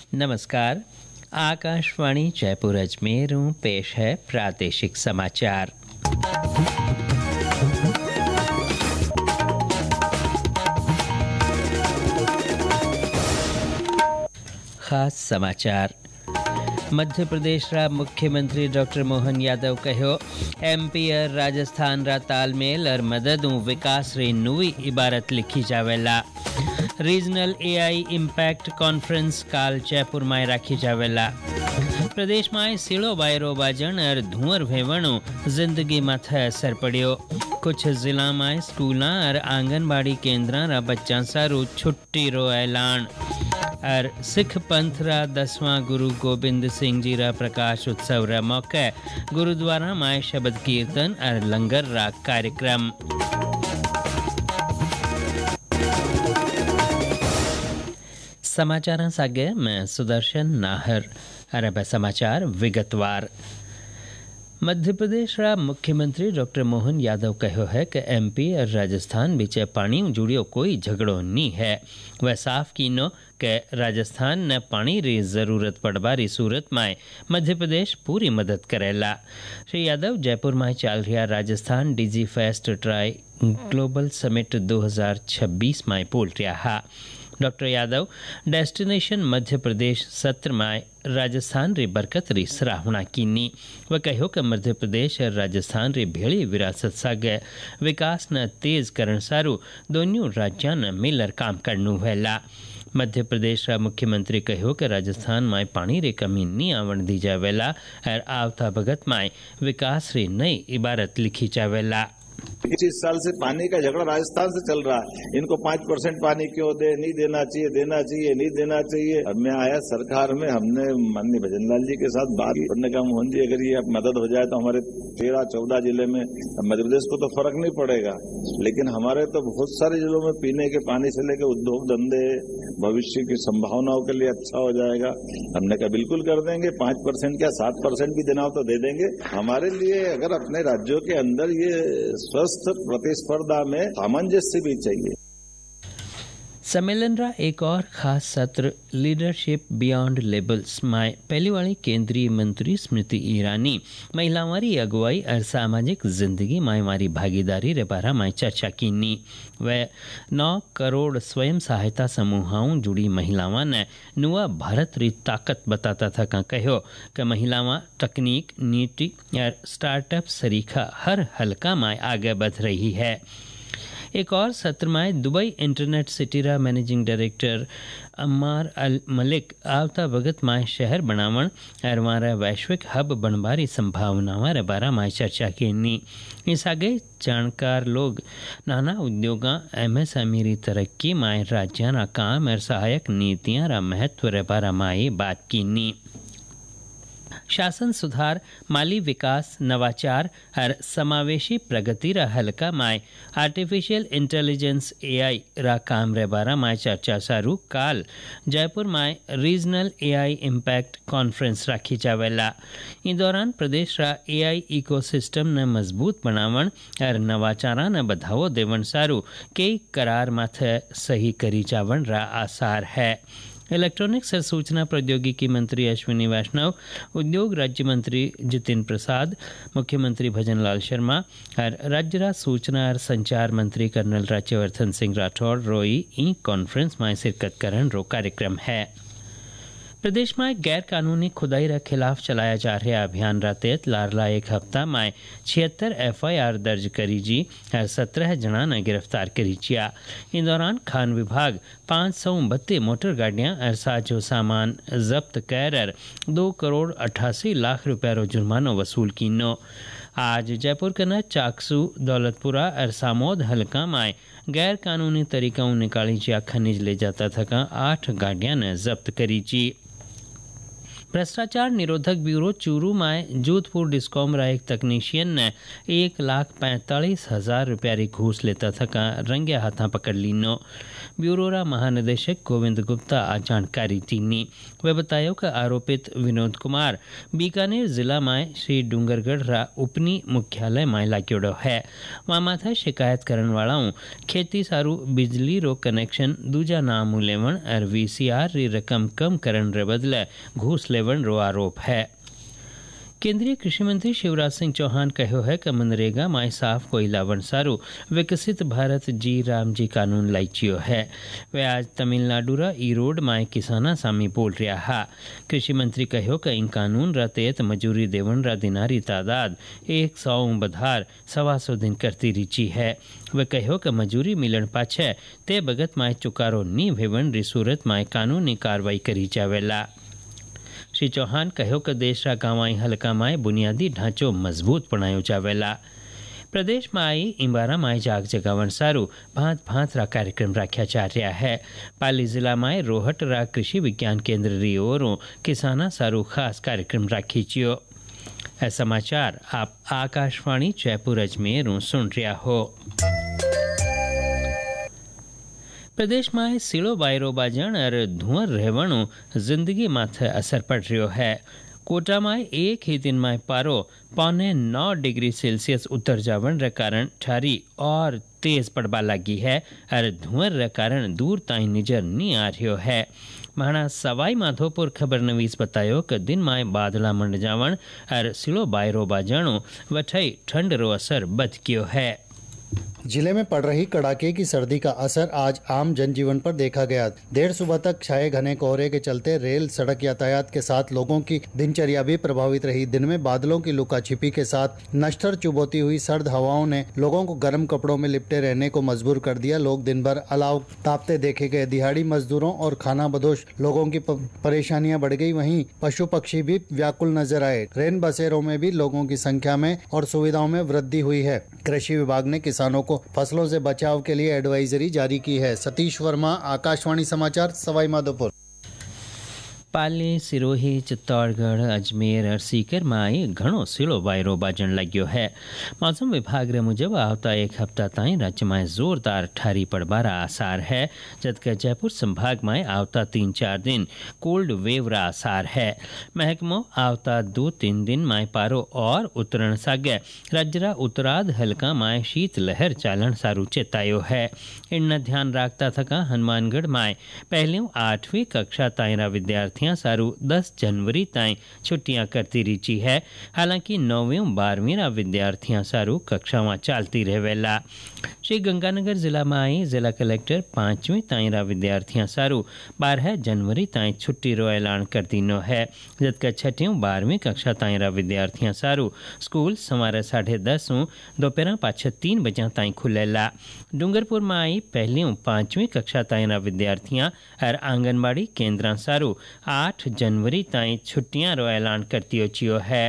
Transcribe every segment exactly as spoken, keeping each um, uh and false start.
नमस्कार। आकाशवाणी जयपुर अजमेर पेश है प्रादेशिक समाचार। खास समाचार। मध्य प्रदेश रा मुख्यमंत्री डॉक्टर मोहन यादव कहो एमपी और राजस्थान रा तालमेल और मदद विकास री नुई इबारत लिखी जावेला। रीजनल एआई इम्पैक्ट कॉन्फ्रेंस काल जयपुर में राखी जावेला। प्रदेश में सीड़ो वायरो बाजण और धुंअर भेवणो जिंदगी माथे असर पड़ियो। कुछ जिला में स्कूल और आंगनबाड़ी केन्द्र रा बच्चा सारू छुट्टी रो ऐलान। और सिख पंथ रा दसवां गुरु गोबिंद सिंह जी रा प्रकाश उत्सव रा मौके गुरुद्वारा में शबद कीर्तन और लंगर रा कार्यक्रम। समाचार सागे मैं सुदर्शन नाहर। अरब समाचार विगतवार। मध्य प्रदेश रा मुख्यमंत्री डॉक्टर मोहन यादव कहो है कि एमपी और राजस्थान बीच पानी जुड़ियो कोई झगड़ो नहीं है। वह साफ कीनो कि राजस्थान ने पानी री जरूरत पड़बारी सूरत में मध्य प्रदेश पूरी मदद करेला। श्री यादव जयपुर में चल रहा Rajasthan Digifest TiE global summit दो हज़ार छब्बीस में बोल रहा। डॉक्टर यादव डेस्टिनेशन मध्य प्रदेश सत्र में राजस्थान री बरकत री सराहना कीनी। वह कहो कि मध्य प्रदेश और राजस्थान री भेड़ी विरासत सागे विकास न तेज करण सारू दोनों राज्यों ने मिलकर काम करनू हैला। मध्य प्रदेश रा मुख्यमंत्री कहो कि राजस्थान में पानी री कमी नहीं आवण दी जावेला और आवता भगत में विकास री नई इबारत लिखी जावेला। पच्चीस साल से पानी का झगड़ा राजस्थान से चल रहा है। इनको पांच परसेंट पानी क्यों दे, नहीं देना चाहिए, देना चाहिए, नहीं देना चाहिए। अब मैं आया सरकार में, हमने माननीय भजन लाल जी के साथ बात करने का, मोहन जी अगर ये मदद हो जाए तो हमारे तेरह चौदह जिले में मध्य प्रदेश को तो फर्क नहीं पड़ेगा, लेकिन हमारे तो बहुत सारे जिलों में पीने के पानी से लेकर उद्योग धंधे भविष्य की संभावनाओं के लिए अच्छा हो जाएगा। हमने कहा बिल्कुल कर देंगे। पांच परसेंट क्या सात परसेंट भी देना हो तो दे देंगे। हमारे लिए अगर अपने राज्यों के अंदर ये स्वस्थ प्रतिस्पर्धा में सामंजस्य भी चाहिए। सम्मेलन रा एक और खास सत्र लीडरशिप बियॉन्ड लेबल्स में पहली वाली केंद्रीय मंत्री स्मृति ईरानी महिलाओं की अगुवाई और सामाजिक जिंदगी में हमारी भागीदारी रे बारे में चर्चा कीनी। वह नौ करोड़ स्वयं सहायता समूहों जुड़ी महिलाओं ने नुआ भारत री ताकत बताता था का कहो कि महिलाओं तकनीक नीति और स्टार्टअप सरीखा हर हल्का में आगे बढ़ रही है। एक और सत्र में दुबई इंटरनेट सिटी रा managing director Ammar Al Malik आवता भगत में शहर बनावण और वहाँ वैश्विक हब बनबारी संभावनाओं रे बारे में चर्चा की। इस आगे जानकार लोग नाना उद्योगा एमएसएमई री तरक्की में राज्य रा काम और सहायक नीतियां रा महत्व रे बारे में बात की। शासन सुधार, माली विकास, नवाचार और समावेशी प्रगति रा हल्का में आर्टिफिशियल इंटेलिजेंस एआई रा काम रे बारे में चर्चा सारू काल जयपुर में रीजनल एआई इम्पैक्ट कॉन्फ्रेंस राखी जावेला। इन दौरान प्रदेश रा एआई इकोसिस्टम ने मजबूत बनावण और नवाचारा ने बढ़ावो देवण सारू कई करार माथे सही करी जावण रा आसार है। इलेक्ट्रॉनिक्स और सूचना प्रौद्योगिकी मंत्री अश्विनी वैष्णव, उद्योग राज्य मंत्री जितिन प्रसाद, मुख्यमंत्री भजन लाल शर्मा और राज्य रा सूचना और संचार मंत्री कर्नल राज्यवर्धन सिंह राठौड़ रोई ई कॉन्फ्रेंस में शिरकत करन रो कार्यक्रम है। प्रदेश में गैर कानूनी खुदाई रा खिलाफ चलाया जा रहा अभियान रा तहत लारला एक हफ्ता में छिहत्तर एफआईआर दर्ज करी जी और सत्रह जना ने गिरफ्तार करी जिया। इन दौरान खान विभाग पाँच सौ बत्तीस मोटर गाड़ियां और साजो सामान जब्त कर दो करोड़ अट्ठासी लाख रुपया रो जुर्मानो वसूल कीनो। आज जयपुर के न चाकसू, दौलतपुरा और सामोद हल्का में गैर कानूनी तरीकों निकाली जिया खनिज ले जाता थका आठ गाड़ियां ने जब्त करी जी। भ्रष्टाचार निरोधक ब्यूरो चूरू में जोधपुर डिस्कॉम रा एक तकनीशियन ने एक लाख पैंतालीस हजार रुपया री घूस लेता था का रंगे हाथा पकड़ लीनो। ब्यूरो रा महानिदेशक गोविंद गुप्ता आ जानकारी दीनी। वे बतायो कि आरोपित विनोद कुमार बीकानेर जिला में श्री डूंगरगढ़ रा उपनी मुख्यालय में लाग्योड़ो है। वहाँ माथा शिकायत करने वालाओं खेती सारू बिजली रो कनेक्शन दूजा नाम लेवण और वीसीआर री रकम कम करने रे बदले घूस लेवण रो आरोप है। केंद्रीय कृषि मंत्री शिवराज सिंह चौहान कहो है कि मनरेगा माई साफ कोयला वनसारू विकसित भारत जी राम जी कानून लाइचियो है। वे आज तमिलनाडु रा ईरोड माई किसाना सामी बोल रहा हा। कृषि मंत्री कहो कि इन कानून रा तहत मजूरी देवन रा दिनारी तादाद एक सौ बधार सवा सौ दिन करती रिची है। वे कहो कि मजूरी मिलन पाछे ते बगत माई चुकारो नी भेवन री सूरत माई कानूनी कार्रवाई करी जावेला। श्री चौहान कहो कि देश रा गांवाई हलका में बुनियादी ढांचो मजबूत बनायो जावेला। प्रदेश में आई इम्बारा माई जाग जगावन सारू भांत भांत रा कार्यक्रम रखा जा रहा है। पाली जिला में रोहट रा कृषि विज्ञान केंद्र री ओरों किसाना सारू खास कार्यक्रम राखी चियो। ऐ समाचार आप आकाशवाणी जयपुर अजमेर सुन रहा हो। प्रदेश में सीलो वायरो बाजण और धुआं रहवणु जिंदगी माथे असर पड़ रहा है। कोटा में एक ही दिन में पारो पौने नौ डिग्री सेल्सियस उतर जावन रे कारण ठारी और तेज पड़वा लगी है और धुआं रे कारण दूर ताई नजर नहीं आ रही है। महाना सवाई माधोपुर खबर नवीस बतायो कि दिन में बादला मंड जावन और सीलो वायरो बाजणु वठई ठंड रो असर बद गयो है। जिले में पड़ रही कड़ाके की सर्दी का असर आज आम जनजीवन पर देखा गया। देर सुबह तक छाए घने कोहरे के चलते रेल सड़क यातायात के साथ लोगों की दिनचर्या भी प्रभावित रही। दिन में बादलों की लुका छिपी के साथ नश्तर चुभोती हुई सर्द हवाओं ने लोगों को गर्म कपड़ों में लिपटे रहने को मजबूर कर दिया। लोग दिन भर अलाव तापते देखे गए। दिहाड़ी मजदूरों और खाना बदोश लोगों की परेशानियां बढ़ गई। वहीं पशु पक्षी भी व्याकुल नजर आए। ट्रेन बसेरों में भी लोगों की संख्या में और सुविधाओं में वृद्धि हुई है। कृषि विभाग ने किसानों को फसलों से बचाव के लिए एडवाइजरी जारी की है। सतीश वर्मा, आकाशवाणी समाचार, सवाई माधोपुर। पाली, सिरोही, चित्तौड़गढ़, अजमेर और सीकर में घणो सीलो वायरो बाजण लग्यो है। मौसम विभाग रे मुजब आवता एक हफ्ता ताई राज्य में जोरदार ठारी पड़बारा आसार है, जबकि जयपुर संभाग में आवता तीन चार दिन कोल्ड वेव रा आसार है। महकमो आवता दो तीन दिन में पारो और उतरण सागे राज्य रा उत्तराध हल्का में शीत लहर चालन सारू चेतायो है। इन ध्यान रखता थका हनुमानगढ़ में पहले आठवीं कक्षा ताईरा विद्यार्थी सारू दस जनवरी ताई छुट्टियां करती रिची है। हालांकि नौवीं बारहवीं रा विद्यार्थियां सारू कक्षा में चलती रहेला। श्री गंगानगर जिला में आई जिला कलेक्टर पांचवीं ताई रा विद्यार्थियां सारू बारह जनवरी ताई छुट्टी रो ऐलान कर दीनो है, जबकि छठी बारहवीं कक्षा ताई रा विद्यार्थियां सारू स्कूल सवारे साढ़े दस दोपहर पाछे तीन बजे ताई खुलेला। डूंगरपुर में आई पहली पांचवीं कक्षा ताई रा विद्यार्थियां और आंगनबाड़ी केंद्र सारू आठ जनवरी ताई छुट्टियां रो ऐलान करती चियो है।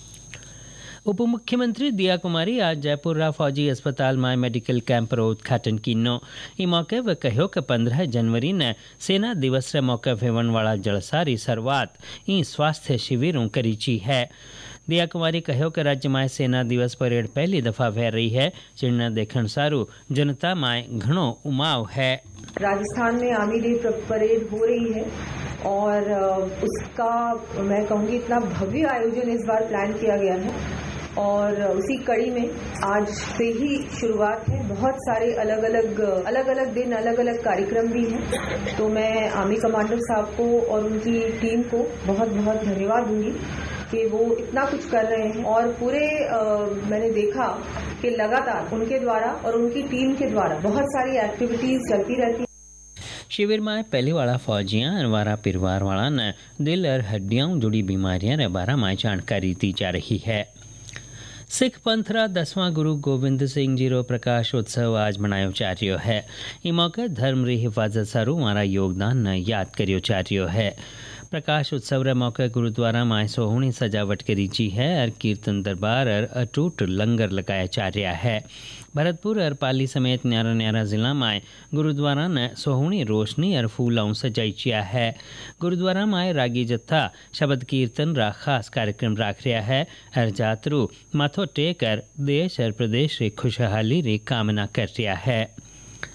उप मुख्यमंत्री दिया कुमारी आज जयपुर रा फौजी अस्पताल में मेडिकल कैंप रो उद्घाटन किनो। ई मौके वे कहो कि पंद्रह जनवरी ने सेना दिवस रे मौके भेवन वाला जलसारी शुरुआत ई स्वास्थ्य शिविरों करीची है। दिया कुमारी कहो कि राज्य में सेना दिवस परेड पहली दफा भै रही है, जिन्ना देखण सारू जनता में घणो उमाव है। राजस्थान में आर्मी डे परेड हो रही है और उसका मैं कहूँगी इतना भव्य आयोजन इस बार प्लान किया गया है और उसी कड़ी में आज से ही शुरुआत है। बहुत सारे अलग अलग अलग अलग दिन अलग अलग कार्यक्रम भी हैं, तो मैं आर्मी कमांडर साहब को और उनकी टीम को बहुत बहुत धन्यवाद दूंगी कि वो इतना कुछ कर रहे हैं और पूरे आ, मैंने देखा कि लगातार उनके द्वारा और उनकी टीम के द्वारा बहुत सारी एक्टिविटीज चलती रहती हैं। शिविर में पहले वाला फौजियां और वारा परिवार वाला ने दिल और हड्डियों जुड़ी बीमारियां रे बारे में जानकारी दी जा रही है। सिख पंथ रा दसवां गुरु गोविंद सिंह जी रो प्रकाश उत्सव आज मनायो जा रह्यो है। ई मौके धर्म री हिफाजत सारू मारा योगदान ने याद करियो जा रह्यो है। प्रकाश उत्सव रे मौके गुरुद्वारा में सोहनी सजावट करी जी है और कीर्तन दरबार और अटूट लंगर लगाया जा रहा है। भरतपुर और पाली समेत न्यारा न्यारा जिला में गुरुद्वारा ने सोहनी रोशनी और फूलों सजाई चिया है। गुरुद्वारा में रागी जत्था शब्द कीर्तन रा खास कार्यक्रम रख रहा है और जातरू माथो टेक कर देश और प्रदेश री खुशहाली री कामना कर रहा है।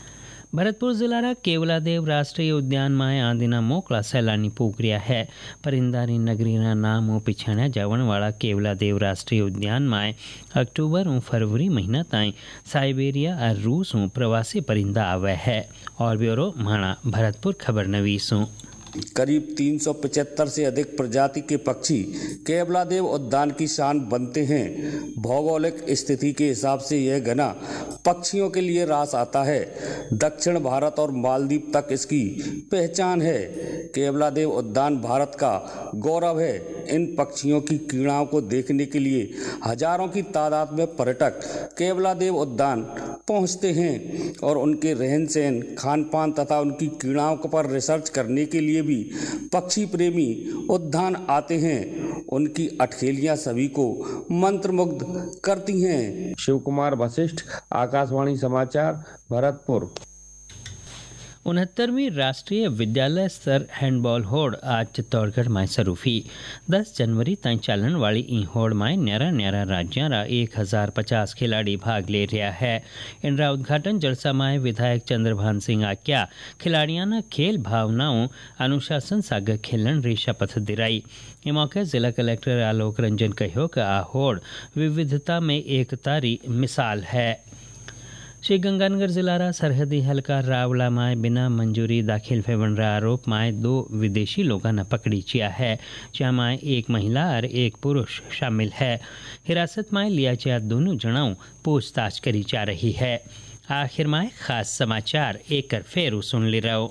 भरतपुर जिला केवलादेव राष्ट्रीय उद्यान में आंदीना मोकला सैलानी पोकरिया है। परिंदानी नगरीना नामों पिछाण्या जवणवाड़ा केवलादेव राष्ट्रीय उद्यान में अक्टूबर और फरवरी महीना ताई साइबेरिया और रूस में प्रवासी परिंदा आवे है। और ब्यूरो माणा भरतपुर खबर नवीसों। करीब तीन सौ पचहत्तर से अधिक प्रजाति के पक्षी केवलादेव उद्यान की शान बनते हैं। भौगोलिक स्थिति के हिसाब से यह घना पक्षियों के लिए रास आता है। दक्षिण भारत और मालदीव तक इसकी पहचान है। केवलादेव उद्यान भारत का गौरव है। इन पक्षियों की क्रीड़ाओं को देखने के लिए हजारों की तादाद में पर्यटक केवलादेव उद्यान पहुंचते हैं और उनके रहन सहन, खान पान तथा उनकी क्रीड़ाओं पर रिसर्च करने के लिए भी पक्षी प्रेमी उद्यान आते हैं। उनकी अठखेलियां सभी को मंत्रमुग्ध करती हैं। शिव कुमार वशिष्ठ, आकाशवाणी समाचार, भरतपुर। उनहत्तरवीं राष्ट्रीय विद्यालय स्तर हैंडबॉल होड़ आज चित्तौड़गढ़ में शुरू हुई। दस जनवरी तक चलन वाली ई होड़ में न्यारा न्यारा राज्यों रा एक हजार पचास खिलाड़ी भाग ले रहा है। इनका उद्घाटन जलसा में विधायक चंद्रभान सिंह आक्या खिलाड़ियों ने खेल भावनाओं अनुशासन सागर खेलन री शपथ दिलाई। इस मौके जिला कलेक्टर आलोक रंजन कहो कि आ होड़ विविधता में एकता री मिसाल है। श्री गंगानगर जिला रा सरहदी हल्का रावला में बिना मंजूरी दाखिल फेवन रा आरोप में दो विदेशी लोगों ने पकड़ी चिया है, जहाँ एक महिला और एक पुरुष शामिल है। हिरासत में लिया गया दोनों जनाओं पूछताछ करी जा रही है। आखिर में खास समाचार एक फेरू सुन ले रहो।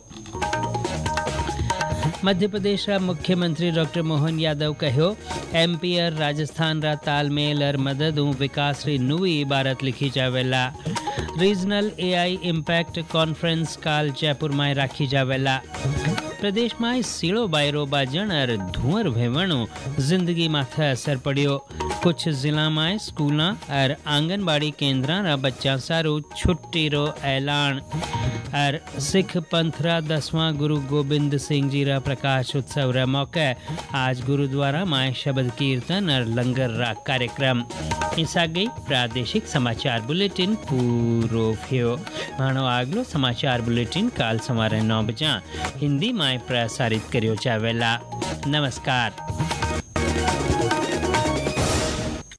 मध्य प्रदेश रा मुख्यमंत्री डॉक्टर मोहन यादव कहो एमपी और राजस्थान रा तालमेल और मदद उ विकास री नुई इबारत लिखी जावेला। रीजनल एआई इम्पैक्ट कॉन्फ्रेंस काल जयपुर में राखी जावेला। प्रदेश में सीड़ो बायरो बाजन और धुआं भेवणो जिंदगी माथे असर पड़ियो। कुछ जिला में स्कूल और आंगनबाड़ी केंद्र बच्चा सारू छुट्टी रो ऐलान। और सिख पंथ रा दसवां गुरु गोबिंद सिंह जी रा प्रकाश उत्सव रा मौके आज गुरुद्वारा में शब्द कीर्तन और लंगर रा कार्यक्रम। इस आ गई प्रादेशिक समाचार बुलेटिन पूरो थियो। मानो आगलो समाचार बुलेटिन काल सवारे नौ बजा हिंदी में प्रसारित करियो जावेला। नमस्कार।